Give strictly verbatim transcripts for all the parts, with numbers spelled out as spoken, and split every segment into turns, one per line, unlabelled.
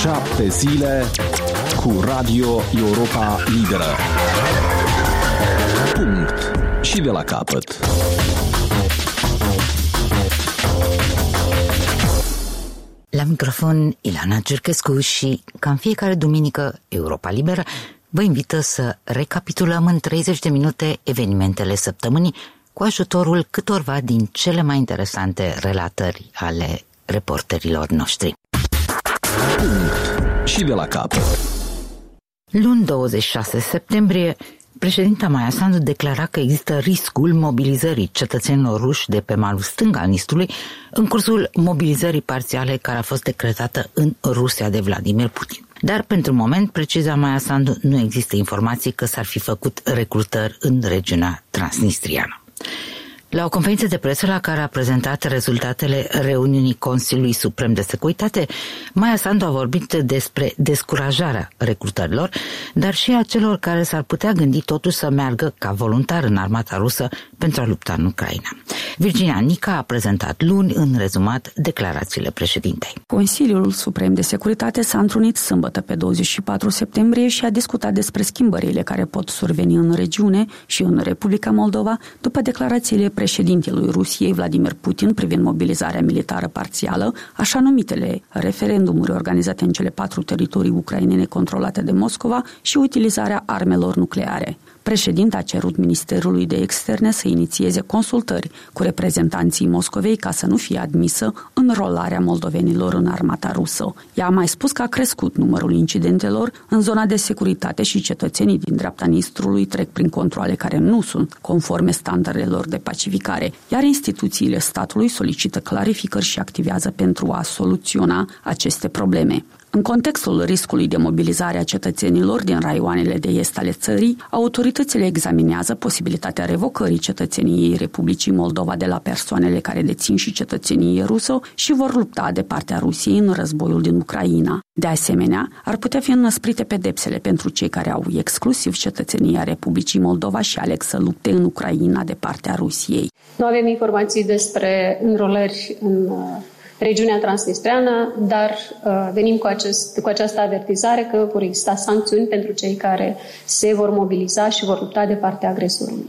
Șapte zile cu Radio Europa Liberă. Punct. Și de la capăt.
La microfon Ilana Cercescu și, ca în fiecare duminică, Europa Liberă vă invită să recapitulăm în treizeci de minute evenimentele săptămânii cu ajutorul câtorva din cele mai interesante relatări ale reporterilor noștri.
Punct. Și de la capăt.
Luni douăzeci și șase septembrie, președinta Maia Sandu declara că există riscul mobilizării cetățenilor ruși de pe malul stâng al Nistrului în cursul mobilizării parțiale care a fost decretată în Rusia de Vladimir Putin. Dar pentru moment, preciza Maia Sandu, nu există informații că s-ar fi făcut recrutări în regiunea transnistriană. La o conferință de presă la care a prezentat rezultatele reuniunii Consiliului Suprem de Securitate, Maia Sandu a vorbit despre descurajarea recrutărilor, dar și a celor care s-ar putea gândi totuși să meargă ca voluntar în armata rusă pentru a lupta în Ucraina. Virginia Nica a prezentat luni în rezumat declarațiile președintei.
Consiliul Suprem de Securitate s-a întrunit sâmbătă pe douăzeci și patru septembrie și a discutat despre schimbările care pot surveni în regiune și în Republica Moldova după declarațiile președintelui Rusiei Vladimir Putin privind mobilizarea militară parțială, așa numitele referendumuri organizate în cele patru teritorii ucrainene controlate de Moscova și utilizarea armelor nucleare. Președinta a cerut Ministerului de Externe să inițieze consultări cu reprezentanții Moscovei ca să nu fie admisă înrolarea moldovenilor în armata rusă. Ea a mai spus că a crescut numărul incidentelor în zona de securitate și cetățenii din dreapta Nistrului trec prin controale care nu sunt conforme standardelor de pacificare, iar instituțiile statului solicită clarificări și activează pentru a soluționa aceste probleme. În contextul riscului de mobilizare a cetățenilor din raioanele de est ale țării, autoritățile examinează posibilitatea revocării cetățeniei Republicii Moldova de la persoanele care dețin și cetățenie rusă și vor lupta de partea Rusiei în războiul din Ucraina. De asemenea, ar putea fi înăsprite pedepsele pentru cei care au exclusiv cetățenia Republicii Moldova și aleg să lupte în Ucraina de partea Rusiei.
Nu avem informații despre înrolări în regiunea transnistreană, dar uh, venim cu, acest, cu această avertizare că vor exista sancțiuni pentru cei care se vor mobiliza și vor lupta de partea agresorului.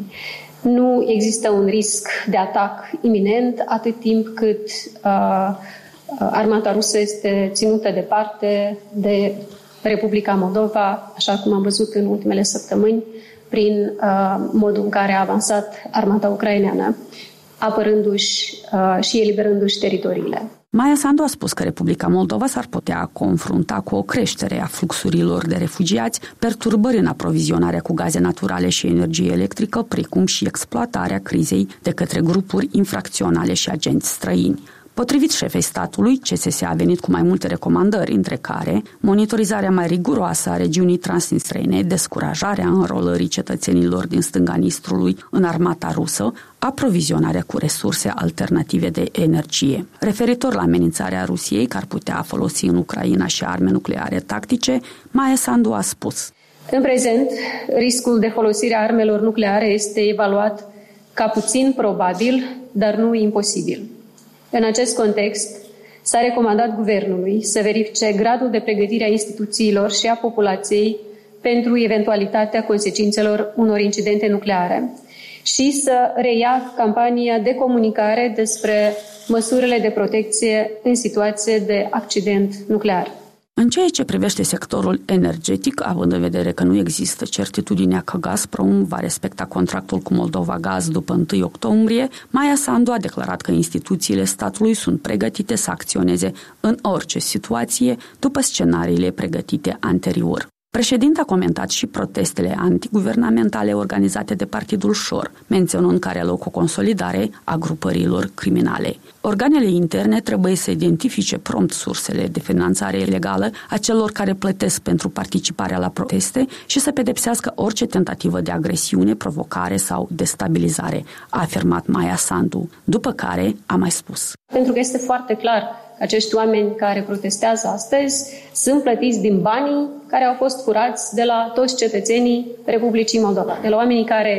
Nu există un risc de atac iminent atât timp cât uh, armata rusă este ținută departe de Republica Moldova, așa cum am văzut în ultimele săptămâni, prin uh, modul în care a avansat armata ucraineană, apărându-și uh, și eliberându-și teritoriile.
Maia Sandu a spus că Republica Moldova s-ar putea confrunta cu o creștere a fluxurilor de refugiați, perturbări în aprovizionarea cu gaze naturale și energie electrică, precum și exploatarea crizei de către grupuri infracționale și agenți străini. Potrivit șefei statului, C S S a venit cu mai multe recomandări, între care monitorizarea mai riguroasă a regiunii transnistrene, descurajarea înrolării cetățenilor din stânga Nistrului în armata rusă, aprovizionarea cu resurse alternative de energie. Referitor la amenințarea Rusiei, care ar putea folosi în Ucraina și arme nucleare tactice, Maia Sandu a spus:
În prezent, riscul de folosire a armelor nucleare este evaluat ca puțin probabil, dar nu imposibil. În acest context, s-a recomandat guvernului să verifice gradul de pregătire a instituțiilor și a populației pentru eventualitatea consecințelor unor incidente nucleare și să reia campania de comunicare despre măsurile de protecție în situație de accident nuclear.
În ceea ce privește sectorul energetic, având în vedere că nu există certitudinea că Gazprom va respecta contractul cu Moldova Gaz după întâi octombrie, Maia Sandu a declarat că instituțiile statului sunt pregătite să acționeze în orice situație după scenariile pregătite anterior. Președinta a comentat și protestele antiguvernamentale organizate de Partidul Șor, menționând că are loc o consolidare a grupărilor criminale. Organele interne trebuie să identifice prompt sursele de finanțare ilegală a celor care plătesc pentru participarea la proteste și să pedepsească orice tentativă de agresiune, provocare sau destabilizare, a afirmat Maia Sandu, după care a mai spus:
Pentru că este foarte clar că acești oameni care protestează astăzi sunt plătiți din banii care au fost furați de la toți cetățenii Republicii Moldova, de la oamenii care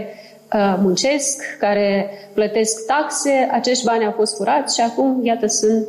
muncesc, care plătesc taxe, acești bani au fost furați și acum, iată, sunt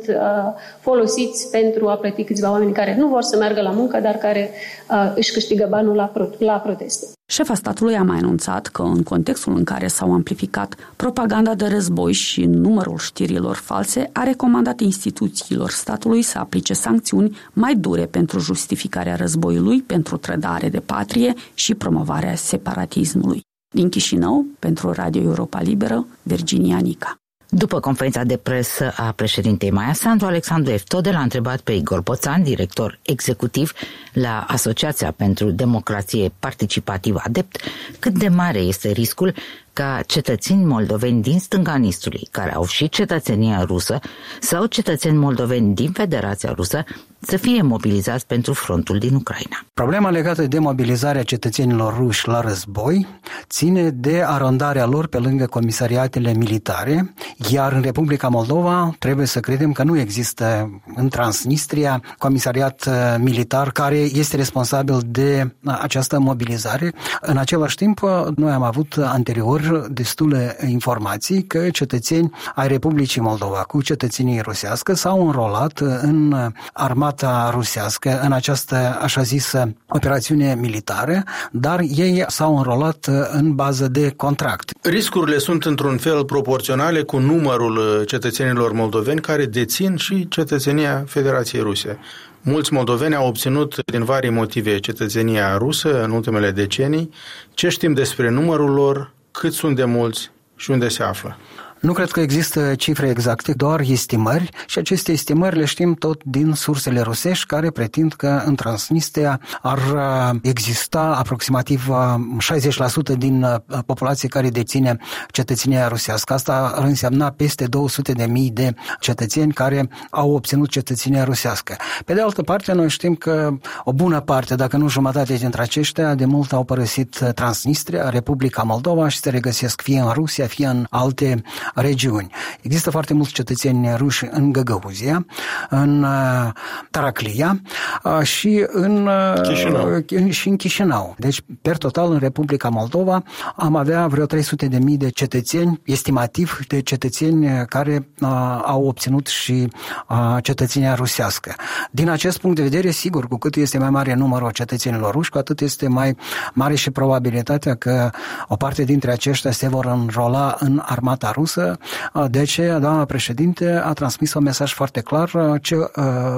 folosiți pentru a plăti câțiva oameni care nu vor să meargă la muncă, dar care își câștigă banul la, pro- la proteste.
Șefa statului a mai anunțat că în contextul în care s-au amplificat propaganda de război și numărul știrilor false, a recomandat instituțiilor statului să aplice sancțiuni mai dure pentru justificarea războiului, pentru trădare de patrie și promovarea separatismului. Din Chișinău, pentru Radio Europa Liberă, Virginia Nica.
După conferința de presă a președintei Maia Sandu, Alexandru Eftode l-a întrebat pe Igor Boțan, director executiv la Asociația pentru Democrație Participativă Adept, cât de mare este riscul ca cetățeni moldoveni din stânga Nistrului, care au și cetățenia rusă, sau cetățeni moldoveni din Federația Rusă, să fie mobilizați pentru frontul din Ucraina.
Problema legată de mobilizarea cetățenilor ruși la război ține de arondarea lor pe lângă comisariatele militare, iar în Republica Moldova trebuie să credem că nu există în Transnistria comisariat militar care este responsabil de această mobilizare. În același timp, noi am avut anterior destule informații că cetățeni ai Republicii Moldova cu cetățenie rusească s-au înrolat în armata rusească, în această așa zisă operațiune militară, dar ei s-au înrolat în bază de contract.
Riscurile sunt într-un fel proporționale cu numărul cetățenilor moldoveni care dețin și cetățenia Federației Ruse. Mulți moldoveni au obținut din vari motive cetățenia rusă în ultimele decenii. Ce știm despre numărul lor, cât sunt de mulți și unde se află?
Nu cred că există cifre exacte, doar estimări și aceste estimări le știm tot din sursele rusești care pretind că în Transnistria ar exista aproximativ șaizeci la sută din populație care deține cetățenia rusească. Asta ar însemna peste două sute de mii de cetățeni care au obținut cetățenia rusească. Pe de altă parte, noi știm că o bună parte, dacă nu jumătate dintre aceștia, de mult au părăsit Transnistria, Republica Moldova și se regăsesc fie în Rusia, fie în alte regiuni. Există foarte mulți cetățeni ruși în Găgăuzia, în uh, Taraclia uh, și în, uh,
Chișinău.
și în Chișinău. Deci, per total, în Republica Moldova am avea vreo trei sute de mii de cetățeni, estimativ de cetățeni care uh, au obținut și uh, cetățenia rusească. Din acest punct de vedere, sigur, cu cât este mai mare numărul cetățenilor ruși, cu atât este mai mare și probabilitatea că o parte dintre aceștia se vor înrola în armata rusă. De aceea, doamna președinte a transmis un mesaj foarte clar ce uh,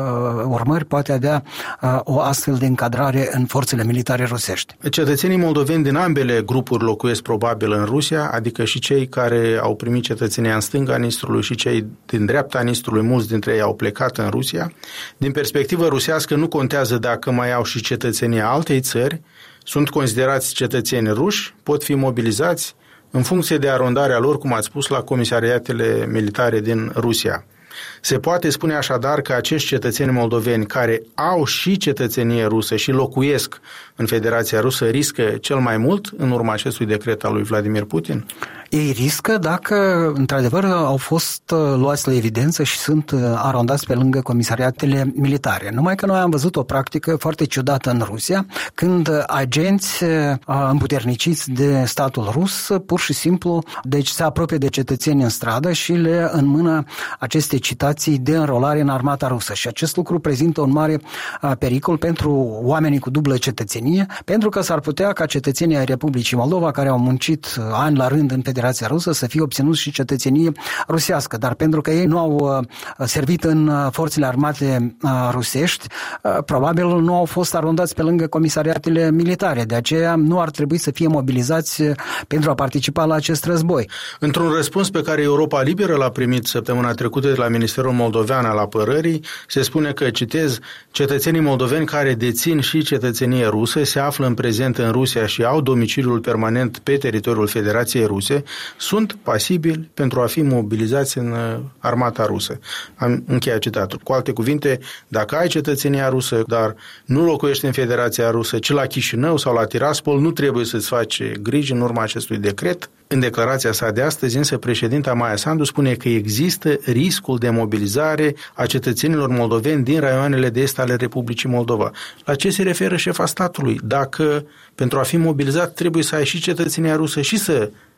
urmări poate avea uh, o astfel de încadrare în forțele militare rusești.
Cetățenii moldoveni din ambele grupuri locuiesc probabil în Rusia, adică și cei care au primit cetățenia în stânga Nistrului și cei din dreapta Nistrului, mulți dintre ei au plecat în Rusia. Din perspectivă rusească nu contează dacă mai au și cetățenia altei țări, sunt considerați cetățeni ruși, pot fi mobilizați în funcție de arondarea lor, cum ați spus, la comisariatele militare din Rusia. Se poate spune așadar că acești cetățeni moldoveni care au și cetățenie rusă și locuiesc în Federația Rusă riscă cel mai mult în urma acestui decret al lui Vladimir Putin?
Ei riscă dacă, într-adevăr, au fost luați la evidență și sunt arondați pe lângă comisariatele militare. Numai că noi am văzut o practică foarte ciudată în Rusia, când agenți împuterniciți de statul rus, pur și simplu, deci se apropie de cetățeni în stradă și le înmână aceste citații de înrolare în armata rusă. Și acest lucru prezintă un mare pericol pentru oamenii cu dublă cetățenie, pentru că s-ar putea ca cetățenii ai Republicii Moldova, care au muncit ani la rând în Federația Rusă, să fie obținut și cetățenie rusească. Dar pentru că ei nu au servit în forțele armate rusești, probabil nu au fost arondați pe lângă comisariatele militare. De aceea nu ar trebui să fie mobilizați pentru a participa la acest război.
Într-un răspuns pe care Europa Liberă l-a primit săptămâna trecută de la Ministerul Moldovean al Apărării, se spune că, citez, cetățenii moldoveni care dețin și cetățenie rusă se află în prezent în Rusia și au domiciliul permanent pe teritoriul Federației Ruse, sunt pasibili pentru a fi mobilizați în armata rusă. Am încheiat citatul. Cu alte cuvinte, dacă ai cetățenia rusă, dar nu locuiești în Federația Rusă, ci la Chișinău sau la Tiraspol, nu trebuie să-ți faci griji în urma acestui decret. În declarația sa de astăzi, însă, președinta Maia Sandu spune că există riscul de mobilizare a cetățenilor moldoveni din raioanele de est ale Republicii Moldova. La ce se referă șefa statului? Dacă pentru a fi mobilizat trebuie să ai și cetățenia rusă și să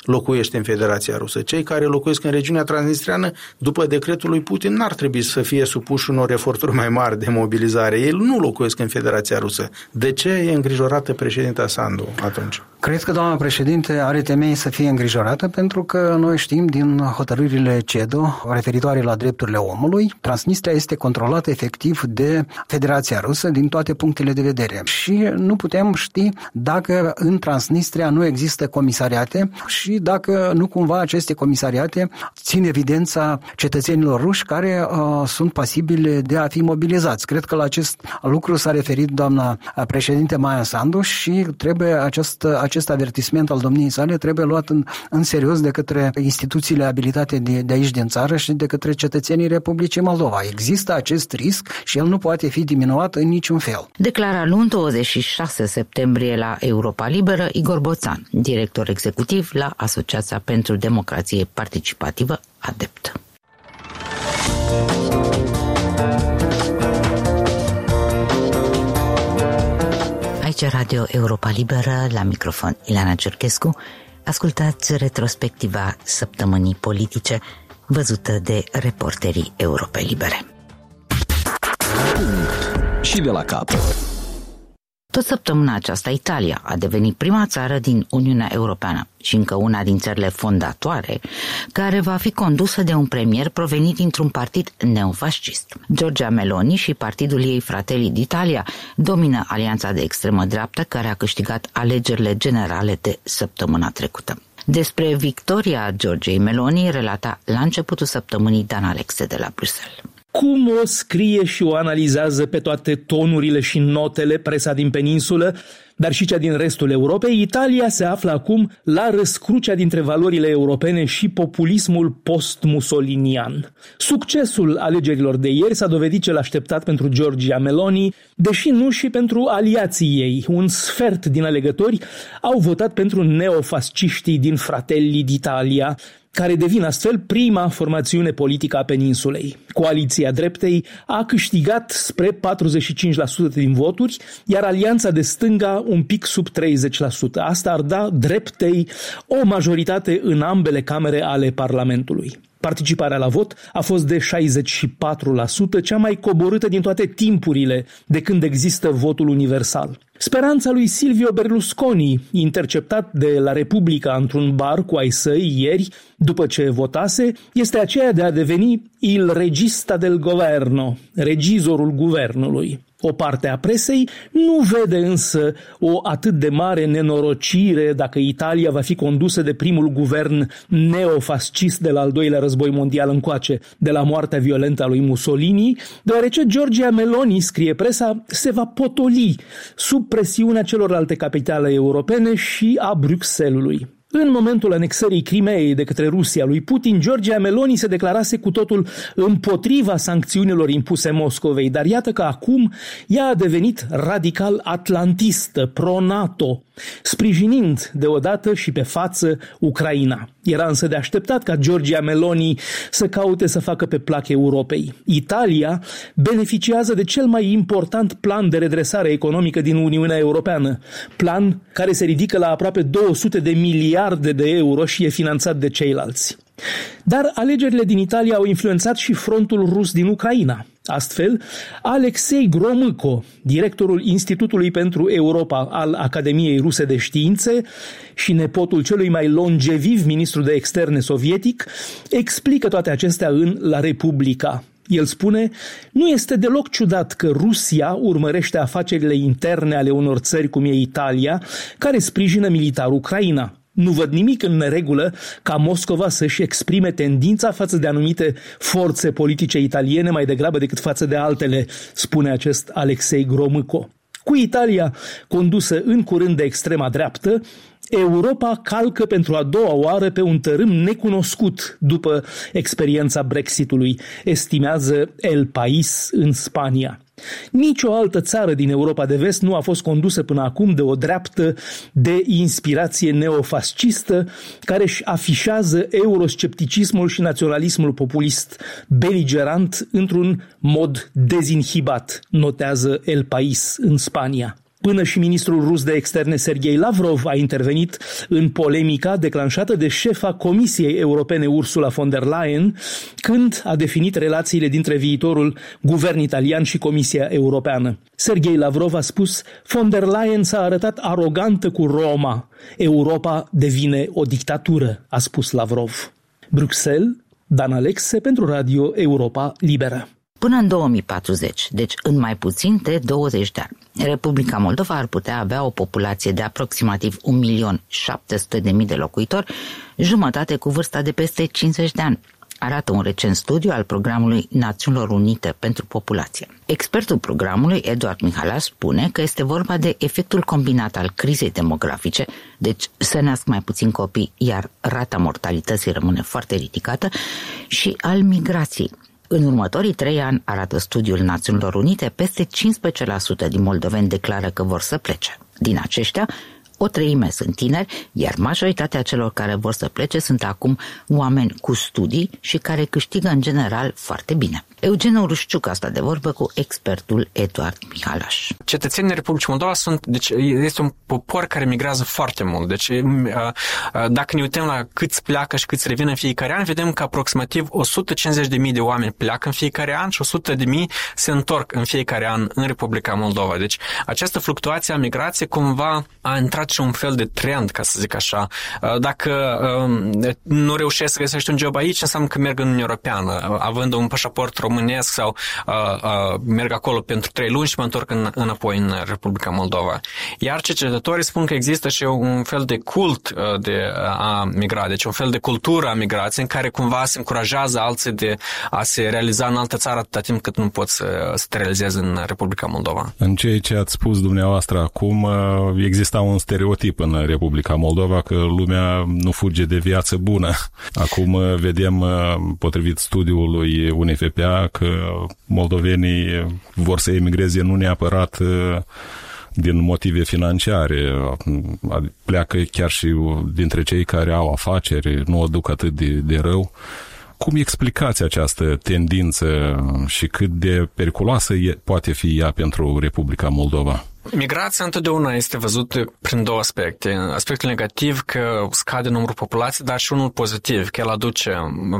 locuiește în Federația Rusă. Cei care locuiesc în regiunea transnistreană, după decretul lui Putin, n-ar trebui să fie supuși unor eforturi mai mari de mobilizare. Ei nu locuiesc în Federația Rusă. De ce e îngrijorată președinta Sandu atunci?
Cred că doamna președinte are temei să fie îngrijorată pentru că noi știm din hotărârile CEDO referitoare la drepturile omului, Transnistria este controlată efectiv de Federația Rusă din toate punctele de vedere și nu putem ști dacă în Transnistria nu există comisariate și dacă nu cumva aceste comisariate țin evidența cetățenilor ruși care uh, sunt pasibili de a fi mobilizați. Cred că la acest lucru s-a referit doamna președinte Maia Sandu și trebuie acest, acest avertisment al domniei sale trebuie luat în, în serios de către instituțiile abilitate de, de aici din țară și de către cetățenii Republicii Moldova. Există acest risc și el nu poate fi diminuat în niciun fel.
Declara luni douăzeci și șase septembrie la Europa Liberă Igor Boțan, director executiv la Asociația pentru Democrație Participativă, ADEPT. Aici Radio Europa Liberă, la microfon Ileana Cerchescu. Ascultați retrospectiva săptămânii politice văzută de reporterii Europei Libere.
Și de la capăt.
Tot săptămâna aceasta, Italia a devenit prima țară din Uniunea Europeană și încă una din țările fondatoare care va fi condusă de un premier provenit dintr-un partid neofascist. Giorgia Meloni și partidul ei Fratelli d'Italia domină alianța de extremă dreaptă care a câștigat alegerile generale de săptămâna trecută. Despre victoria Giorgiei Meloni relata la începutul săptămânii Dan Alexe de la Bruxelles.
Cum o scrie și o analizează pe toate tonurile și notele presa din peninsulă, dar și cea din restul Europei, Italia se află acum la răscrucea dintre valorile europene și populismul post-mussolinian. Succesul alegerilor de ieri s-a dovedit cel așteptat pentru Giorgia Meloni, deși nu și pentru aliații ei. Un sfert din alegători au votat pentru neofasciștii din Fratelli d'Italia, care devin astfel prima formațiune politică a peninsulei. Coaliția dreptei a câștigat spre patruzeci și cinci la sută din voturi, iar alianța de stânga un pic sub treizeci la sută. Asta ar da dreptei o majoritate în ambele camere ale Parlamentului. Participarea la vot a fost de șaizeci și patru la sută, cea mai coborâtă din toate timpurile de când există votul universal. Speranța lui Silvio Berlusconi, interceptat de La Repubblica într-un bar cu ai săi ieri, după ce votase, este aceea de a deveni il regista del governo, regizorul guvernului. O parte a presei nu vede însă o atât de mare nenorocire dacă Italia va fi condusă de primul guvern neofascist de la al doilea război mondial încoace, de la moartea violentă a lui Mussolini, deoarece Giorgia Meloni, scrie presa, se va potoli sub presiunea celorlalte capitale europene și a Bruxellesului. În momentul anexării Crimeei de către Rusia lui Putin, Giorgia Meloni se declarase cu totul împotriva sancțiunilor impuse Moscovei, dar iată că acum ea a devenit radical atlantistă, pro-NATO, sprijinind deodată și pe față Ucraina. Era însă de așteptat ca Giorgia Meloni să caute să facă pe plac Europei. Italia beneficiază de cel mai important plan de redresare economică din Uniunea Europeană, plan care se ridică la aproape două sute de miliarde de euro și e finanțat de ceilalți. Dar alegerile din Italia au influențat și frontul rus din Ucraina. Astfel, Alexei Gromyko, directorul Institutului pentru Europa al Academiei Ruse de Științe și nepotul celui mai longeviv ministru de externe sovietic, explică toate acestea în La Repubblica. El spune, nu este deloc ciudat că Rusia urmărește afacerile interne ale unor țări cum e Italia, care sprijină militar Ucraina. Nu văd nimic în neregulă ca Moscova să-și exprime tendința față de anumite forțe politice italiene mai degrabă decât față de altele, spune acest Alexei Gromyko. Cu Italia condusă în curând de extrema dreaptă, Europa calcă pentru a doua oară pe un tărâm necunoscut după experiența Brexitului, estimează El País în Spania. Nici o altă țară din Europa de Vest nu a fost condusă până acum de o dreaptă de inspirație neofascistă care își afișează euroscepticismul și naționalismul populist beligerant într-un mod dezinhibat, notează El País în Spania. Până și ministrul rus de externe Sergei Lavrov a intervenit în polemica declanșată de șefa Comisiei Europene Ursula von der Leyen, când a definit relațiile dintre viitorul guvern italian și Comisia Europeană. Sergei Lavrov a spus: von der Leyen s-a arătat arogantă cu Roma. Europa devine o dictatură, a spus Lavrov. Bruxelles, Dan Alexe pentru Radio Europa Liberă.
Până în două mii patruzeci, deci în mai puțin de douăzeci de ani, Republica Moldova ar putea avea o populație de aproximativ un milion șapte sute de mii de locuitori, jumătate cu vârsta de peste cincizeci de ani, arată un recent studiu al Programului Națiunilor Unite pentru Populație. Expertul programului, Eduard Mihalaș, spune că este vorba de efectul combinat al crizei demografice, deci se nasc mai puțin copii, iar rata mortalității rămâne foarte ridicată, și al migrației. În următorii trei ani, arată studiul Națiunilor Unite, peste cincisprezece la sută din moldoveni declară că vor să plece. Din aceștia, o treime sunt tineri, iar majoritatea celor care vor să plece sunt acum oameni cu studii și care câștigă în general foarte bine. Eugen Urușciuc a stat de vorbă cu expertul Eduard Mihalaș.
Cetățenii Republicii Moldova sunt, deci este un popor care migrează foarte mult. Deci dacă ne uităm la câți pleacă și câți revin în fiecare an, vedem că aproximativ o sută cincizeci de mii de oameni pleacă în fiecare an și o sută de mii se întorc în fiecare an în Republica Moldova. Deci această fluctuație a migrației cumva a intrat și un fel de trend, ca să zic așa. Dacă nu reușesc să găsești un job aici, înseamnă că merg în Uniunea Europeană, având un pașaport românesc sau uh, uh, merg acolo pentru trei luni și mă întorc în, înapoi în Republica Moldova. Iar cercetătorii spun că există și un fel de cult uh, de a migra, deci un fel de cultură a migrației în care cumva se încurajează alții de a se realiza în altă țară atâta timp cât nu pot să, să te realizezi în Republica Moldova.
În ceea ce ați spus dumneavoastră acum, exista un stereotip în Republica Moldova că lumea nu fuge de viață bună. Acum vedem, potrivit studiului U N F P A, că moldovenii vor să emigreze nu neapărat din motive financiare, pleacă chiar și dintre cei care au afaceri, nu o duc atât de, de rău. Cum explicați această tendință și cât de periculoasă poate fi ea pentru Republica Moldova?
Migrația întotdeauna este văzută prin două aspecte. Aspectul negativ că scade numărul populației, dar și unul pozitiv, că el aduce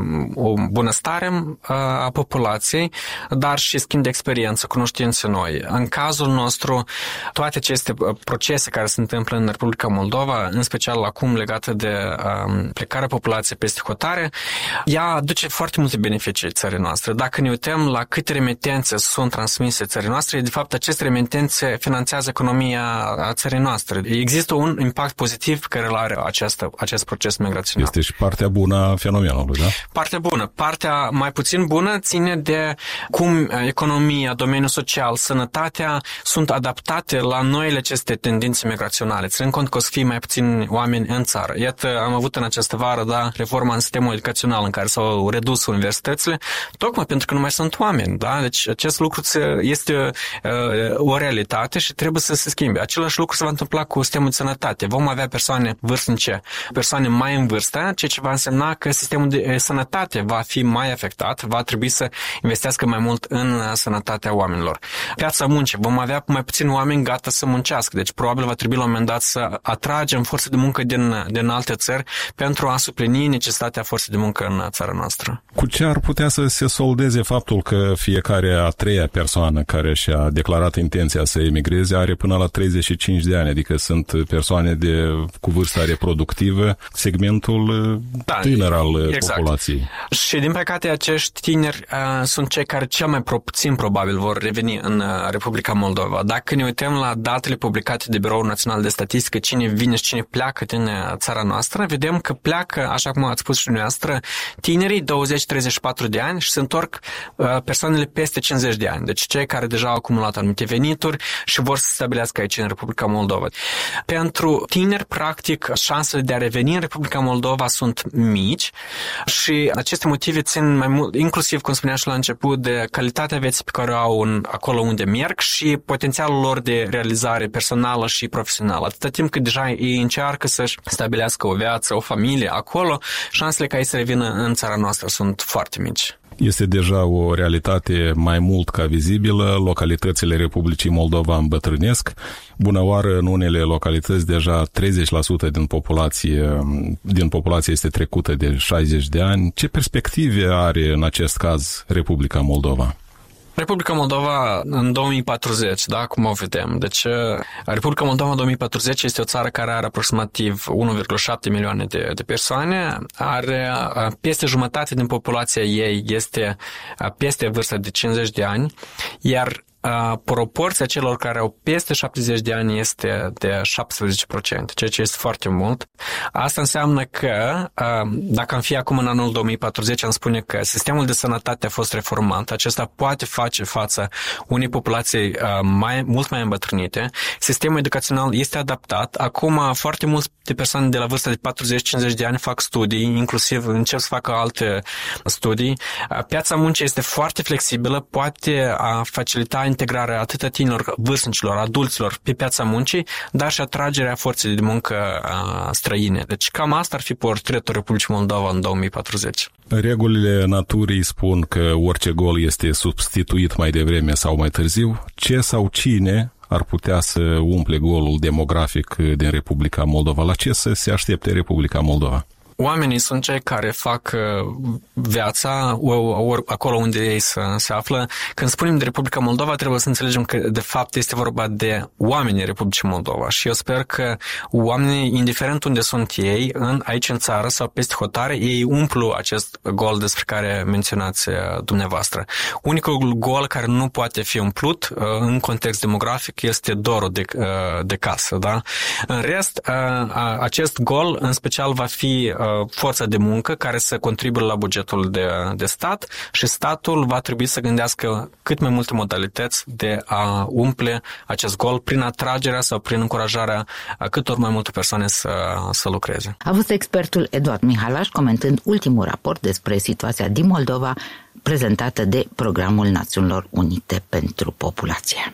o bunăstare a populației, dar și schimb de experiență, cunoștințe noi. În cazul nostru, toate aceste procese care se întâmplă în Republica Moldova, în special acum legate de plecarea populației peste hotare, ea aduce foarte multe beneficii țării noastre. Dacă ne uităm la câte remitențe sunt transmise țării noastre, de fapt aceste remitențe finanțează economia a țării noastre. Există un impact pozitiv care îl are această, acest proces migrațional.
Este și partea bună a fenomenului, da?
Partea bună. Partea mai puțin bună ține de cum economia, domeniul social, sănătatea sunt adaptate la noile aceste tendințe migraționale. Ținând cont că o să fie mai puțini oameni în țară. Iată, am avut în această vară, da, reforma în sistemul educațional în care s-au redus universitățile, tocmai pentru că nu mai sunt oameni, da? Deci acest lucru este uh, o realitate și trebuie să se schimbe. Același lucru se va întâmpla cu sistemul de sănătate. Vom avea persoane vârstnice, persoane mai în vârstă, ceea ce va însemna că sistemul de sănătate va fi mai afectat, va trebui să investească mai mult în sănătatea oamenilor. Piața muncii, vom avea mai puțin oameni gata să muncească, deci probabil va trebui la un moment dat să atragem forțe de muncă din, din alte țări pentru a suplini necesitatea forței de muncă în țara noastră.
Cu ce ar putea să se soldeze faptul că fiecare a treia persoană care și-a declarat intenția să emigreze are până la treizeci și cinci de ani, adică sunt persoane de, cu vârsta reproductivă, segmentul da, tânăr al exact. populației.
Și din păcate acești tineri uh, sunt cei care cel mai puțin probabil vor reveni în uh, Republica Moldova. Dacă ne uităm la datele publicate de Biroul Național de Statistică, cine vine și cine pleacă din uh, țara noastră, vedem că pleacă, așa cum ați spus și dumneavoastră, tinerii douăzeci treizeci și patru de ani și se întorc uh, persoanele peste cincizeci de ani, deci cei care deja au acumulat anumite venituri și vor să se stabilească aici în Republica Moldova. Pentru tineri, practic, șansele de a reveni în Republica Moldova sunt mici și aceste motive țin mai mult, inclusiv, cum spuneam și la început, de calitatea vieții pe care o au în, acolo unde merg și potențialul lor de realizare personală și profesională. Atâta timp cât deja ei încearcă să-și stabilească o viață, o familie acolo, șansele ca ei să revină în țara noastră sunt foarte mici.
Este deja o realitate mai mult ca vizibilă. Localitățile Republicii Moldova îmbătrânesc. Bună oară, în unele localități deja treizeci la sută din populație, din populație este trecută de șaizeci de ani. Ce perspective are în acest caz Republica Moldova?
Republica Moldova în două mii patruzeci, da, cum o vedem. Deci, Republica Moldova în două mii patruzeci este o țară care are aproximativ unu virgulă șapte milioane de, de persoane, are peste jumătate din populația ei este peste vârsta de cincizeci de ani, iar proporția celor care au peste șaptezeci de ani este de șaptesprezece la sută, ceea ce este foarte mult. Asta înseamnă că, dacă am fi acum în anul două mii patruzeci, am spune că sistemul de sănătate a fost reformat, acesta poate face față unei populații mai, mult mai îmbătrânite, sistemul educațional este adaptat, acum foarte multe persoane de la vârsta de patruzeci cincizeci de ani fac studii, inclusiv încep să facă alte studii. Piața muncii este foarte flexibilă, poate facilita integrarea atât a tinerilor, vârstnicilor, adulților pe piața muncii, dar și atragerea forței de muncă străine. Deci cam asta ar fi portretul Republicii Moldova în două mii patruzeci.
Regulile naturii spun că orice gol este substituit mai devreme sau mai târziu. Ce sau cine ar putea să umple golul demografic din Republica Moldova? La ce să se aștepte Republica Moldova?
Oamenii sunt cei care fac viața acolo unde ei se, se află. Când spunem de Republica Moldova, trebuie să înțelegem că, de fapt, este vorba de oamenii Republicii Moldova. Și eu sper că oamenii, indiferent unde sunt ei, în, aici în țară sau peste hotare, ei umplu acest gol despre care menționați dumneavoastră. Unicul gol care nu poate fi umplut în context demografic este dorul de, de casă. Da? În rest, acest gol, în special, va fi forța de muncă care să contribuie la bugetul de, de stat și statul va trebui să gândească cât mai multe modalități de a umple acest gol prin atragerea sau prin încurajarea a cât ori mai multe persoane să, să lucreze.
A fost expertul Eduard Mihalaș comentând ultimul raport despre situația din Moldova prezentată de Programul Națiunilor Unite pentru Populație.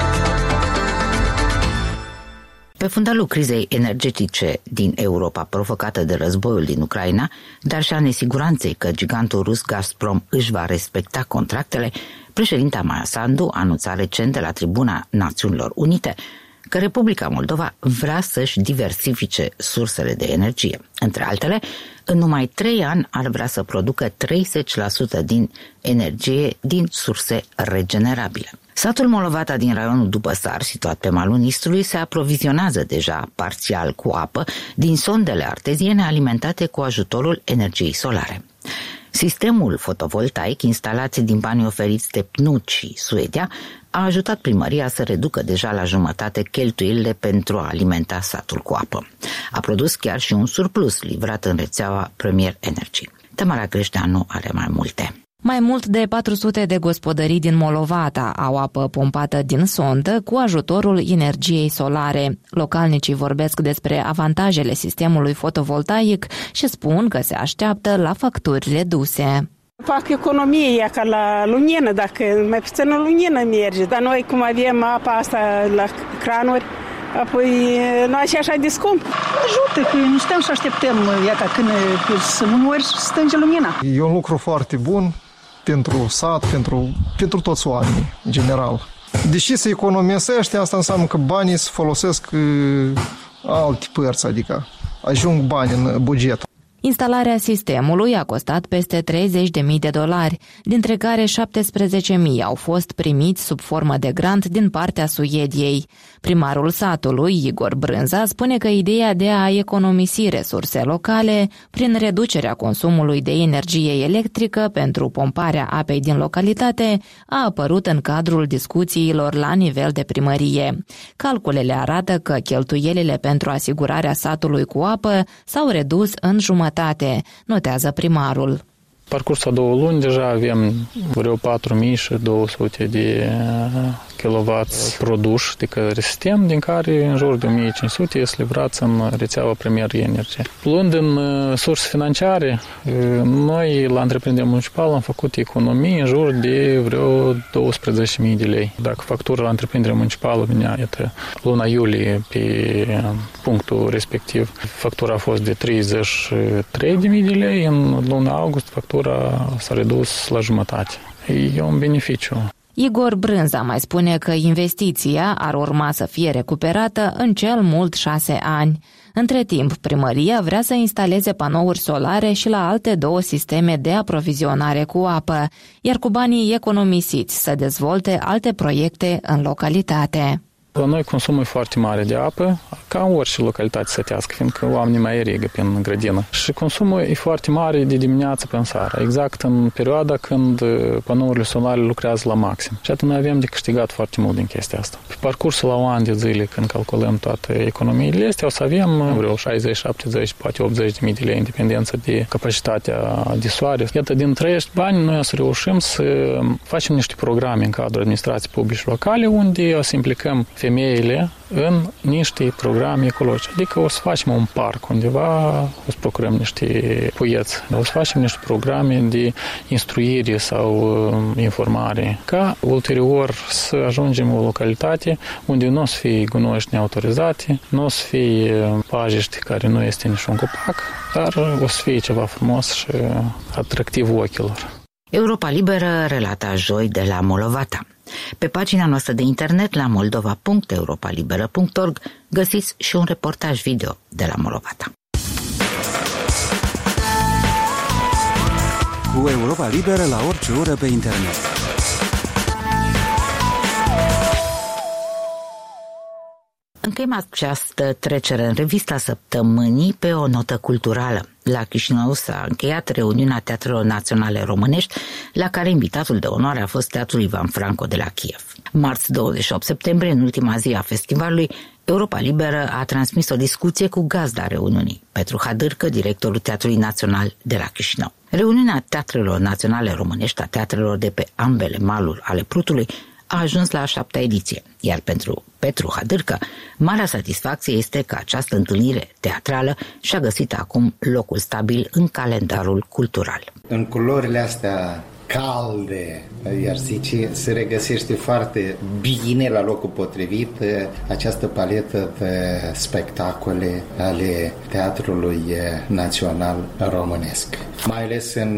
Pe fundalul crizei energetice din Europa provocată de războiul din Ucraina, dar și a nesiguranței că gigantul rus Gazprom își va respecta contractele, președinta Maia Sandu anunța recent de la tribuna Națiunilor Unite că Republica Moldova vrea să-și diversifice sursele de energie. Între altele, în numai trei ani ar vrea să producă treizeci la sută din energie din surse regenerabile. Satul Molovata din raionul Dupăsar, situat pe malul Nistrului, se aprovizionează deja parțial cu apă din sondele arteziene alimentate cu ajutorul energiei solare. Sistemul fotovoltaic instalat din banii oferiți de P N U D și Suedia a ajutat primăria să reducă deja la jumătate cheltuielile pentru a alimenta satul cu apă. A produs chiar și un surplus livrat în rețeaua Premier Energy. Tamara Creșteanu are mai multe.
Mai mult de patru sute de gospodării din Molovata au apă pompată din sondă cu ajutorul energiei solare. Localnicii vorbesc despre avantajele sistemului fotovoltaic și spun că se așteaptă la facturi reduse.
Fac economie ca la lumină, dacă mai puțină lumină merge, dar noi cum avem apa asta la cranuri, apoi noi și așa de scump.
Ajută, că nu stăm să așteptăm, iată, când sunt uneori stânge lumina. E un lucru foarte bun pentru sat, pentru, pentru toți oamenii, în general. Deși se economisește, asta înseamnă că banii se folosesc alte părți, adică ajung bani în buget.
Instalarea sistemului a costat peste treizeci de mii de dolari, dintre care șaptesprezece mii au fost primiți sub formă de grant din partea Suediei. Primarul satului, Igor Brânza, spune că ideea de a economisi resurse locale prin reducerea consumului de energie electrică pentru pomparea apei din localitate a apărut în cadrul discuțiilor la nivel de primărie. Calculele arată că cheltuielile pentru asigurarea satului cu apă s-au redus în jumătate, notează primarul.
Parcursul a două luni deja avem vreo patru mii două sute de kilowatt produși de către sistem, din care în jur de o mie cinci sute este livrat în rețeaua Premier Energy. Luând în surse financiare, noi la întreprinderea municipală am făcut economii în jur de vreo douăsprezece mii de lei. Dacă factura la întreprinderea municipală venea, iată, luna iulie pe punctul respectiv, factura a fost de treizeci și trei de mii de lei, în luna august factura temperatura s-a redus la jumătate. E un beneficiu.
Igor Brânza mai spune că investiția ar urma să fie recuperată în cel mult șase ani. Între timp, primăria vrea să instaleze panouri solare și la alte două sisteme de aprovizionare cu apă, iar cu banii economisiți să dezvolte alte proiecte în localitate.
La noi consumul e foarte mare de apă, ca în orice localitate sătească, fiindcă oamenii mai irigă prin grădină. Și consumul e foarte mare de dimineață până seara, exact în perioada când panourile solare lucrează la maxim. Și atunci noi avem de câștigat foarte mult din chestia asta. Pe parcursul la un an de zile, când calculăm toate economiile astea, o să avem vreo șaizeci, șaptezeci, poate optzeci de mii de lei, în dependență de capacitatea de soare. Iată, din acești bani, noi o să reușim să facem niște programe în cadrul administrației publice locale, unde o să implicăm femeile în niște programe ecologice. Adică o să facem un parc undeva, o să procurăm niște puieți, o să facem niște programe de instruire sau uh, informare, ca ulterior să ajungem în o localitate unde nu o să fie gunoiști neautorizate, nu o să fie pajiști care nu este niciun copac, dar o să fie ceva frumos și atractiv ochilor.
Europa Liberă relata joi de la Molovata. Pe pagina noastră de internet la moldova punct europa liberă punct org găsiți și un reportaj video de la Molovata.
Cu Europa Liberă la orice oră pe internet.
Încheiem această trecere în revista săptămânii pe o notă culturală. La Chișinău s-a încheiat reuniunea Teatrelor Naționale Românești, la care invitatul de onoare a fost Teatrul Ivan Franco de la Kiev. Marți douăzeci și opt septembrie, în ultima zi a festivalului, Europa Liberă a transmis o discuție cu gazda reuniunii, Petru Hadârcă, directorul Teatrului Național de la Chișinău. Reuniunea Teatrelor Naționale Românești, a teatrelor de pe ambele maluri ale Prutului, a ajuns la a șaptea ediție, iar pentru Petru Hadârcă, marea satisfacție este că această întâlnire teatrală și-a găsit acum locul stabil în calendarul cultural.
În culorile astea calde, iar zice, se regăsește foarte bine la locul potrivit această paletă de spectacole ale Teatrului Național Românesc. Mai ales în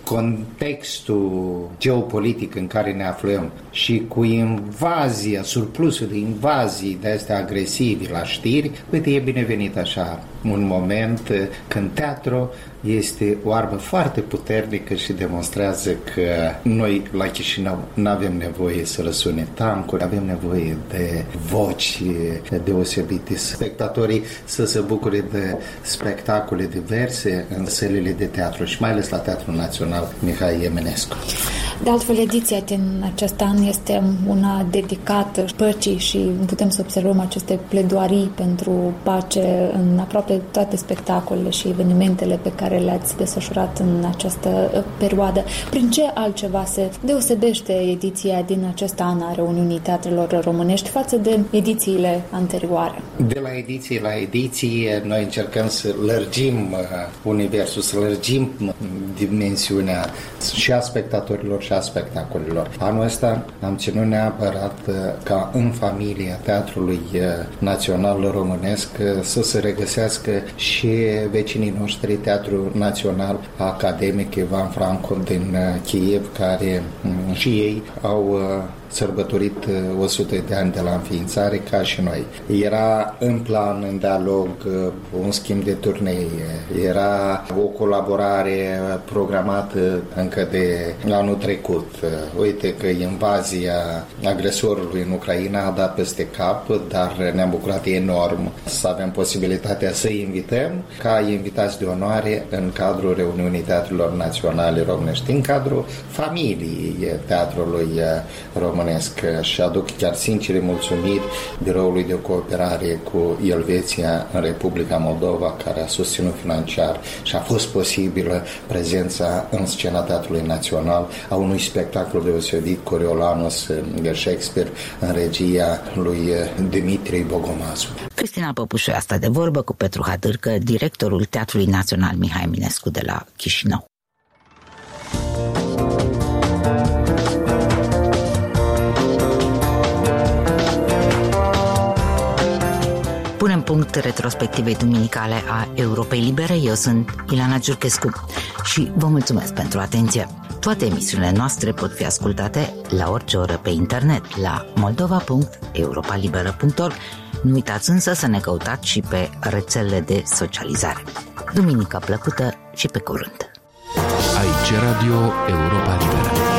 contextul geopolitic în care ne aflăm și cu invazia, surplusul de invazii de astea agresivi la știri, uite, e binevenit așa un moment când teatru este o armă foarte puternică și demonstrează că noi la Chișinău nu avem nevoie să răsune tancuri, avem nevoie de voci deosebite, spectatorii să se bucure de spectacole diverse în sălile de teatru și mai ales la Teatrul Național Mihai Eminescu.
De altfel, ediția din acest an este una dedicată păcii și putem să observăm aceste pledoarii pentru pace în aproape toate spectacolele și evenimentele pe care le-ați desfășurat în această perioadă. Prin ce altceva se deosebește ediția din acest an a Reuniunii Teatrelor Românești față de edițiile anterioare?
De la ediție la ediție noi încercăm să lărgim universul, să lărgim dimensiunea și a spectatorilor și a spectacolelor. Anul ăsta am ținut neapărat ca în familia Teatrului Național Românesc să se regăsească și vecinii noștri, Teatrul Național Academic Ivan Franco din Kiev, care și ei au sărbătorit o sută de ani de la înființare, ca și noi. Era în plan, în dialog, un schimb de turnee, era o colaborare programată încă de anul trecut. Uite că invazia agresorului în Ucraina a dat peste cap, dar ne-am bucurat enorm să avem posibilitatea să invităm ca invitați de onoare în cadrul Reuniunii Teatrelor Naționale Românești, în cadrul familiei Teatrului Românesc. Și aduc chiar sincere mulțumiri Biroului de Cooperare cu Elveția în Republica Moldova, care a susținut financiar și a fost posibilă prezența în scena Teatrului Național a unui spectacol deosebit, Coriolanus Shakespeare, în regia lui Dimitrie Bogomazu.
Cristina Păpușu a stat de vorbă cu Petru Hadârcă, directorul Teatrului Național Mihai Eminescu de la Chișinău. Punem punct retrospectivei duminicale a Europei Libere. Eu sunt Ileana Giurchescu și vă mulțumesc pentru atenție. Toate emisiunile noastre pot fi ascultate la orice oră pe internet la moldova punct europa liberă punct org. Nu uitați însă să ne căutați și pe rețelele de socializare. Duminică plăcută și pe curând!
Aici Radio Europa Liberă.